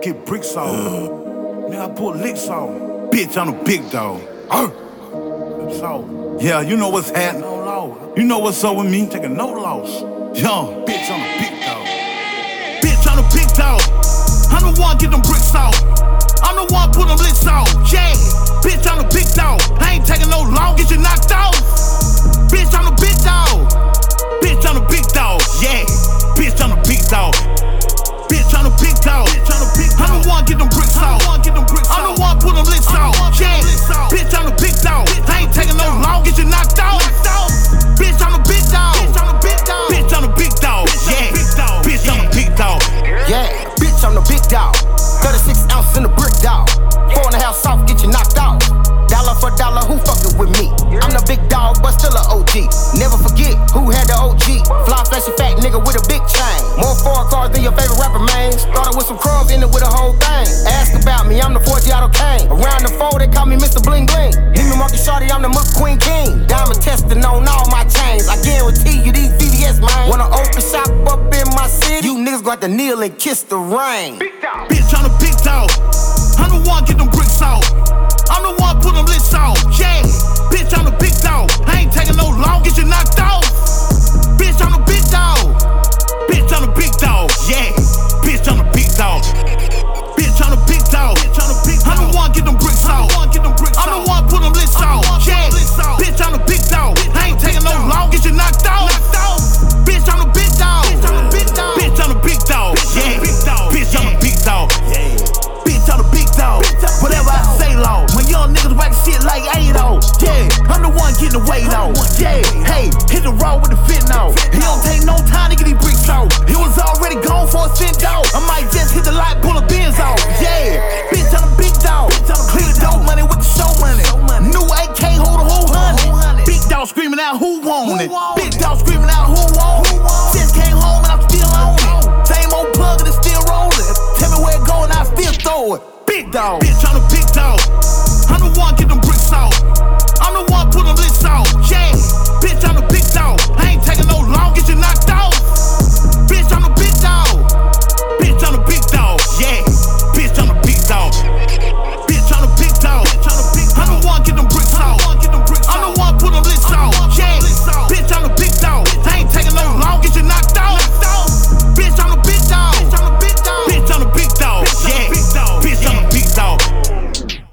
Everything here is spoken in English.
get bricks off. Nigga, I pull licks off. Bitch, I'm a big dog. So, yeah, you know what's happening. You know what's up with me. Taking no loss. Young, bitch, I'm a big dog. Bitch, I'm a big dog. I'm the one get them bricks off. I'm the one put them licks off. Yeah, bitch, I'm the big dog. I ain't taking no long, get you knocked out. Bitch, I'm the big dog. Bitch, I'm the big dog. Yeah, bitch, I'm the big dog. Bitch, I'm the big dog. I'm the one get them bricks off. I'm the one put them licks off. Yeah, bitch, I'm the big dog. I ain't taking no long, get you knocked out. Bitch, I'm the big dog. Bitch, I'm the big dog. Yeah, bitch, I'm the big dog. Yeah, bitch, I'm the big dog. 36 ounces in the brick dog. 4.5 soft, get you knocked out. Dollar for dollar, who fucking with me? I'm the big dog, but still a OG. Never forget who had the OG. Fly, flashy, fat nigga with a big chain. More foreign cars than your favorite rapper, man. Started with some crumbs, ended with a whole thing. Ask about me, I'm the 4 Giotto Kane. Around the 4, they call me Mr. Bling Bling. Leave me Marky Shorty, I'm the McQueen King. Diamond testing on all my chains. I guarantee you these VVS, man. Wanna open shop up in my city? You niggas got to kneel and kiss the rain. Bitch, I'm the big dog. I'm the one get them bricks off. I'm the one put them licks off. Yeah, bitch, I'm the big dog. I ain't taking no long, get you knocked out. Bitch, I'm the big dog. Bitch, I'm the big dog. Yeah, bitch, I'm the big dog. Bitch, I'm the big dog. I'm the one get them bricks off. I'm the one put them licks off. Yeah, bitch, I'm the big dog. I ain't taking no long, get you knocked out. Bitch, I'm the big dog. Bitch, I'm the big dog. Yeah, bitch, I'm the big dog. Bitch, I'm the big dog. Whatever I say, Lord. When young niggas whack shit like Ado. Yeah, I'm the one getting the weight on. Yeah, hey, hit the road with the fit now. He don't take no time to get these bricks off. He was already gone for a cent dog. I might just hit the light, pull a Benz off. Yeah, bitch, I'm a big dog. Clear the dope money with the show money. New AK, hold a whole 100. Big dog screaming out, who want it? Big dog screaming out, who want it? Just came home and I'm still on it. Same old plug and it's still rolling. Tell me where it go and I still throw it. Big dog. Bitch, I'm a big dog.